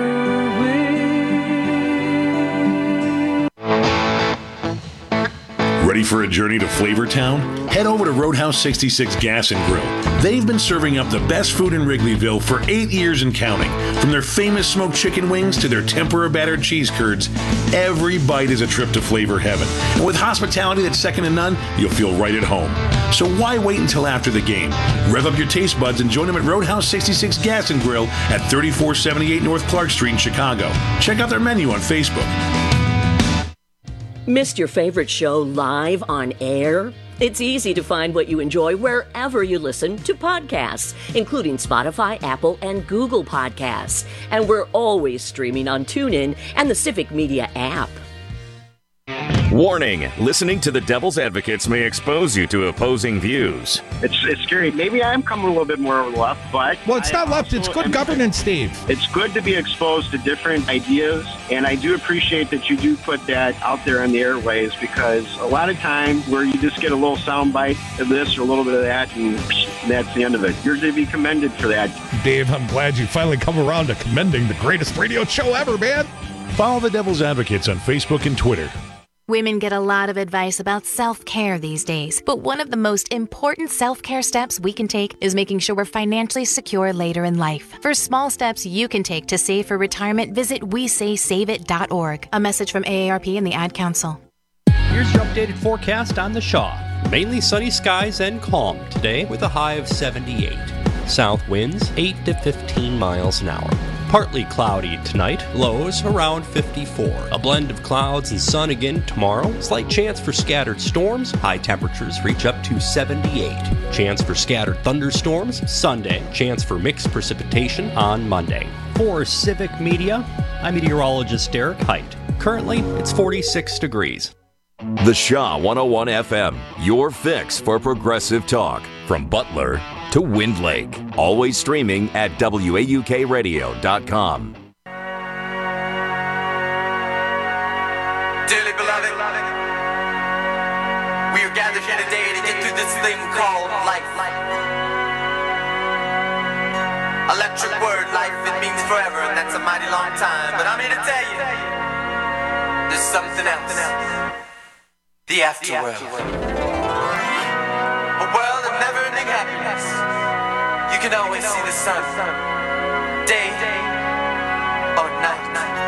Ready for a journey to Flavortown? Head over to Roadhouse sixty-six Gas and Grill. They've been serving up the best food in Wrigleyville for eight years and counting. From their famous smoked chicken wings to their tempura battered cheese curds, every bite is a trip to flavor heaven. And with hospitality that's second to none, you'll feel right at home. So why wait until after the game? Rev up your taste buds and join them at Roadhouse sixty-six Gas and Grill at thirty-four seventy-eight North Clark Street in Chicago. Check out their menu on Facebook. Missed your favorite show live on air? It's easy to find what you enjoy wherever you listen to podcasts, including Spotify, Apple, and Google Podcasts. And we're always streaming on TuneIn and the Civic Media app. Warning, listening to the Devil's Advocates may expose you to opposing views. It's it's scary. Maybe I'm coming a little bit more left, but... Well, it's not I left. It's good governance, Steve. It's good to be exposed to different ideas, and I do appreciate that you do put that out there on the airways, because a lot of times where you just get a little soundbite of this or a little bit of that, and that's the end of it. You're to be commended for that. Dave, I'm glad you finally come around to commending the greatest radio show ever, man. Follow the Devil's Advocates on Facebook and Twitter. Women get a lot of advice about self-care these days, but one of the most important self-care steps we can take is making sure we're financially secure later in life. For small steps you can take to save for retirement, visit we say save it dot org. A message from A A R P and the Ad Council. Here's your updated forecast on the Shaw. Mainly sunny skies and calm today with a high of seventy-eight. South winds eight to fifteen miles an hour. Partly cloudy tonight, lows around fifty-four. A blend of clouds and sun again tomorrow. Slight chance for scattered storms. High temperatures reach up to seventy-eight. Chance for scattered thunderstorms Sunday. Chance for mixed precipitation on Monday. For Civic Media, I'm meteorologist Derek Height. Currently, it's forty-six degrees. The Shaw one oh one F M, your fix for progressive talk. From Butler to Wind Lake. Always streaming at W A U K radio dot com. Dearly beloved, we are gathered here today to get through this thing called life. Electric word, life, it means forever, and that's a mighty long time. But I'm here to tell you, there's something else. The afterworld. A world of never-ending happiness. You can always see the sun, day or night.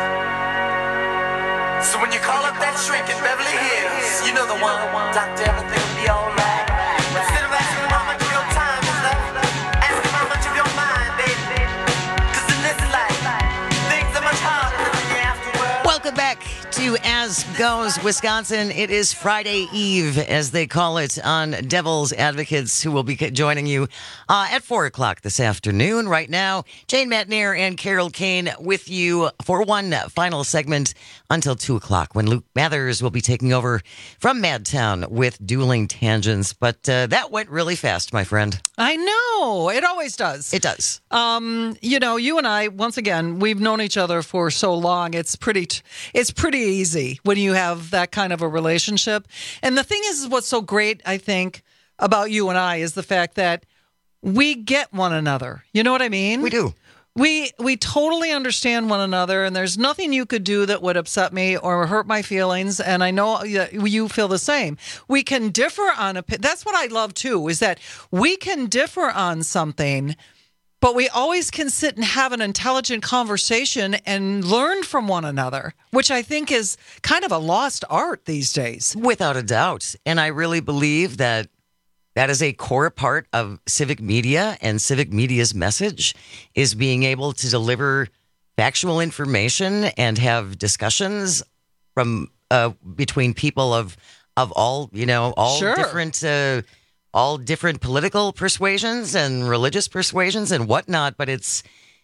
So when you call up that shrink in Beverly Hills, you know the one, doctor, everything will be alright. Instead of asking how much of your time is left, ask him how much of your mind, baby. Cause in this life, things are much harder than the afterworld. Welcome back to As Goes Wisconsin. It is Friday Eve, as they call it, on Devil's Advocates, who will be joining you uh, at four o'clock this afternoon. Right now, Jane Matnier and Carol Kane with you for one final segment until two o'clock, when Luke Mathers will be taking over from Madtown with Dueling Tangents. But uh, that went really fast, my friend. I know. It always does. It does. Um, you know, you and I, once again, we've known each other for so long. It's pretty, it's pretty easy when you have that kind of a relationship. And the thing is, what's so great, I think, about you and I is the fact that we get one another. You know what I mean? We do. We we totally understand one another, and there's nothing you could do that would upset me or hurt my feelings, and I know that you feel the same. We can differ on a... That's what I love, too, is that we can differ on something, but we always can sit and have an intelligent conversation and learn from one another, which I think is kind of a lost art these days. Without a doubt. And I really believe that that is a core part of civic media, and civic media's message is being able to deliver factual information and have discussions from uh, between people of of all, you know, all Sure. different uh, all different political persuasions and religious persuasions and whatnot. But it's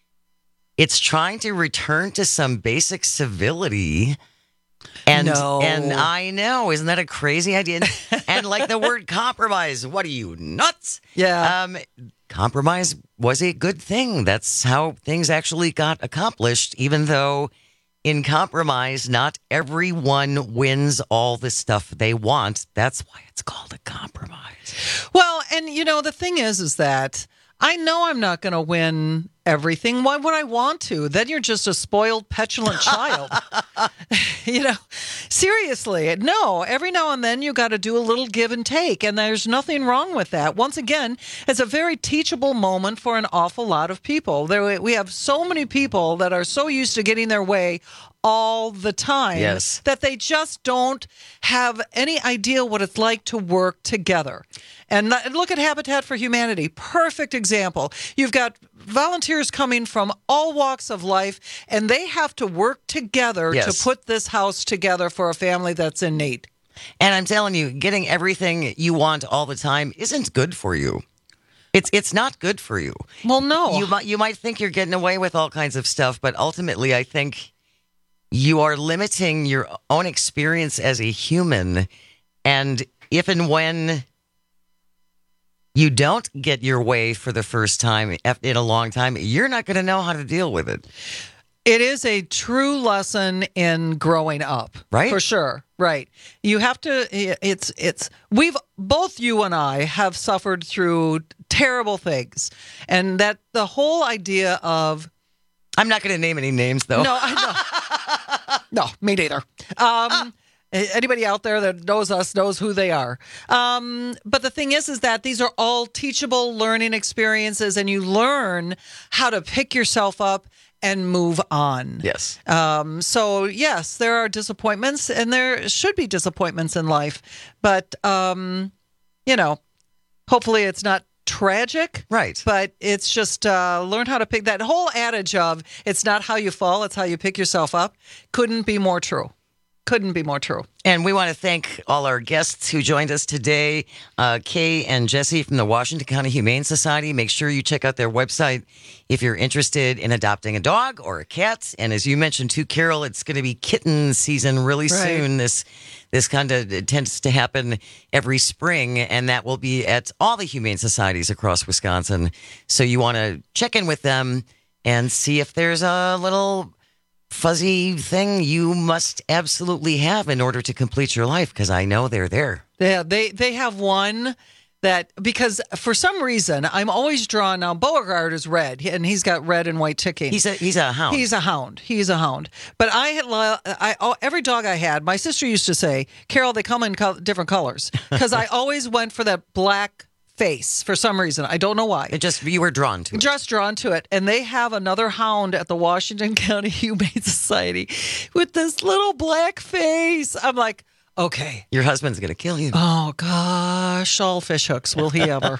it's trying to return to some basic civility. And No. and I know, isn't that a crazy idea? And like the word compromise, what are you, nuts? Yeah. Um, compromise was a good thing. That's how things actually got accomplished, even though in compromise, not everyone wins all the stuff they want. That's why it's called a compromise. Well, and you know, the thing is, is that I know I'm not going to win everything. Why would I want to? Then you're just a spoiled, petulant child. You know, seriously, no, every now and then you got to do a little give and take, and there's nothing wrong with that. Once again, it's a very teachable moment for an awful lot of people. There, we have so many people that are so used to getting their way all the time Yes. that they just don't have any idea what it's like to work together. And look at Habitat for Humanity. Perfect example. You've got volunteers coming from all walks of life, and they have to work together Yes. to put this house together for a family that's in need. And I'm telling you, getting everything you want all the time isn't good for you. It's it's not good for you. Well, no. You might you might think you're getting away with all kinds of stuff, but ultimately, I think you are limiting your own experience as a human. And if and when you don't get your way for the first time in a long time, you're not going to know how to deal with it. It is a true lesson in growing up, right? For sure, right. You have to. It's it's. We've both you and I have suffered through terrible things, and that the whole idea of. I'm not going to name any names, though. No, I know. No, me neither. Um, anybody out there that knows us knows who they are. Um, but the thing is, is that these are all teachable learning experiences, and you learn how to pick yourself up and move on. Yes. Um, so, yes, there are disappointments, and there should be disappointments in life. But, um, you know, hopefully it's not tragic. Right. But it's just uh, learn how to pick that whole adage of it's not how you fall, it's how you pick yourself up. Couldn't be more true. Couldn't be more true. And we want to thank all our guests who joined us today, uh, Kay and Jesse from the Washington County Humane Society. Make sure you check out their website if you're interested in adopting a dog or a cat. And as you mentioned too, Carol, it's going to be kitten season really Right. soon. This this kind of tends to happen every spring, and that will be at all the humane societies across Wisconsin. So you want to check in with them and see if there's a little fuzzy thing you must absolutely have in order to complete your life, because I know they're there. Yeah, they they have one that, because for some reason I'm always drawn. Now Beauregard is red, and he's got red and white ticking. He's a he's a hound. He's a hound. He's a hound. But I had lo- I oh, every dog I had. My sister used to say, "Carol, they come in co- different colors," because I always went for that black face for some reason. I don't know why. It just you were drawn to it. Just drawn to it. And they have another hound at the Washington County Humane Society with this little black face. I'm like, okay. Your husband's going to kill you. Oh, gosh. All fish hooks. Will he ever?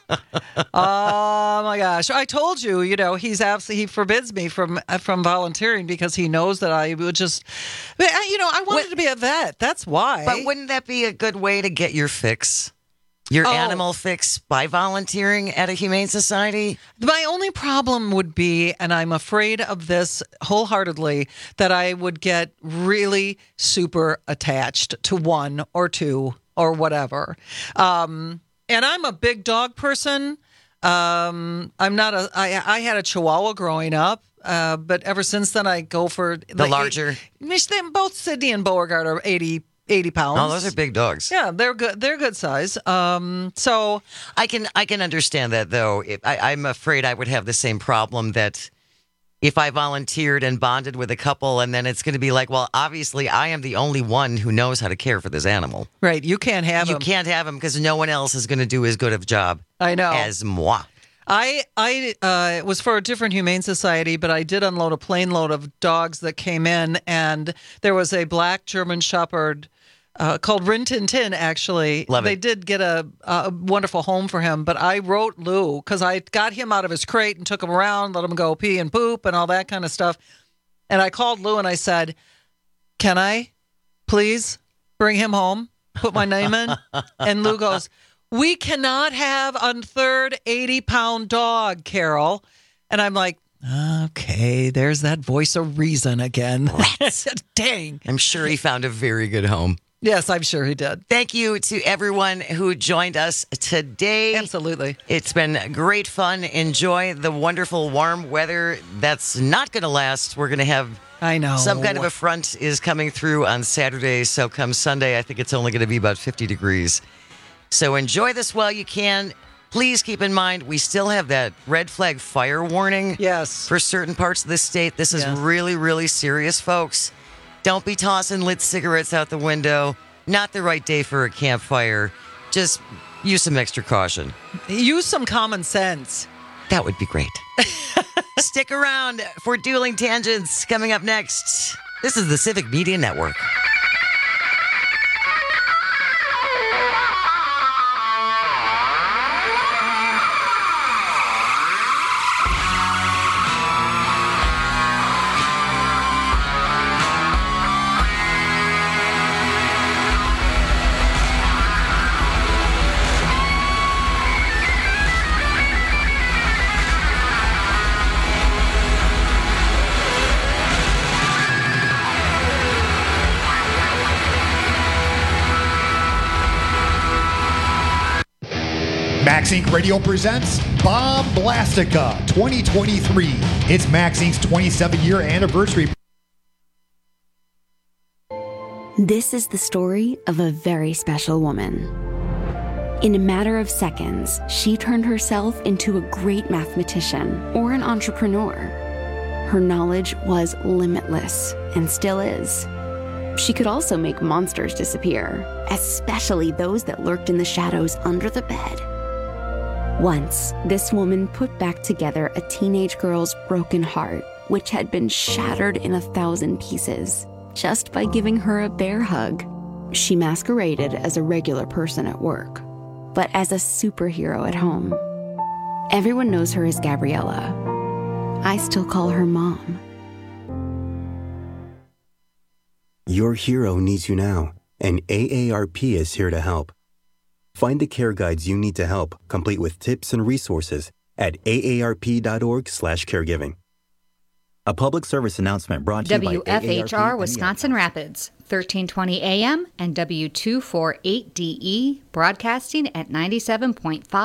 Oh, my gosh. I told you, you know, he's absolutely, he forbids me from from volunteering because he knows that I would just, you know, I wanted what, to be a vet. That's why. But wouldn't that be a good way to get your fix? Your oh. animal fix by volunteering at a humane society? My only problem would be, and I'm afraid of this wholeheartedly, that I would get really super attached to one or two or whatever. Um, and I'm a big dog person. Um, I'm not a, I, I had a Chihuahua growing up. Uh, but ever since then, I go for the like larger. Eight, both Sydney and Beauregard are eighty eighty pounds. Oh, those are big dogs. Yeah, they're good. They're good size. Um, so I can I can understand that though. I, I'm afraid I would have the same problem that if I volunteered and bonded with a couple, and then it's going to be like, well, obviously I am the only one who knows how to care for this animal. Right. You can't have you him. You can't have him because no one else is going to do as good of a job. I know. As moi. I I uh, was for a different humane society, but I did unload a plane load of dogs that came in, and there was a black German Shepherd. Uh, called Rin Tin Tin, actually. Love they it. did get a, a wonderful home for him, but I wrote Lou because I got him out of his crate and took him around, let him go pee and poop and all that kind of stuff. And I called Lou and I said, can I please bring him home? Put my name in? And Lou goes, we cannot have a third eighty-pound dog, Carol. And I'm like, okay, there's that voice of reason again. Dang. I'm sure he found a very good home. Yes, I'm sure he did. Thank you to everyone who joined us today. Absolutely. It's been great fun. Enjoy the wonderful warm weather that's not going to last. We're going to have I know. some kind of a front is coming through on Saturday. So come Sunday, I think it's only going to be about fifty degrees. So enjoy this while you can. Please keep in mind, we still have that red flag fire warning. Yes. For certain parts of the state. This is yes. really, really serious, folks. Don't be tossing lit cigarettes out the window. Not the right day for a campfire. Just use some extra caution. Use some common sense. That would be great. Stick around for Dueling Tangents coming up next. This is the Civic Media Network. Max Incorporated. Radio presents Bomb Blastica twenty twenty-three. It's Max Incorporated's twenty-seven year anniversary. This is the story of a very special woman. In a matter of seconds, she turned herself into a great mathematician or an entrepreneur. Her knowledge was limitless and still is. She could also make monsters disappear, especially those that lurked in the shadows under the bed. Once, this woman put back together a teenage girl's broken heart which had been shattered in a thousand pieces just by giving her a bear hug. She masqueraded as a regular person at work, but as a superhero at home. Everyone knows her as Gabriella. I still call her Mom. Your hero needs you now, and A A R P is here to help. Find the care guides you need to help, complete with tips and resources at A A R P dot org slash caregiving. A public service announcement brought to W you by F H R A A R P Wisconsin Rapids, thirteen twenty A M and W two forty-eight D E, broadcasting at ninety-seven point five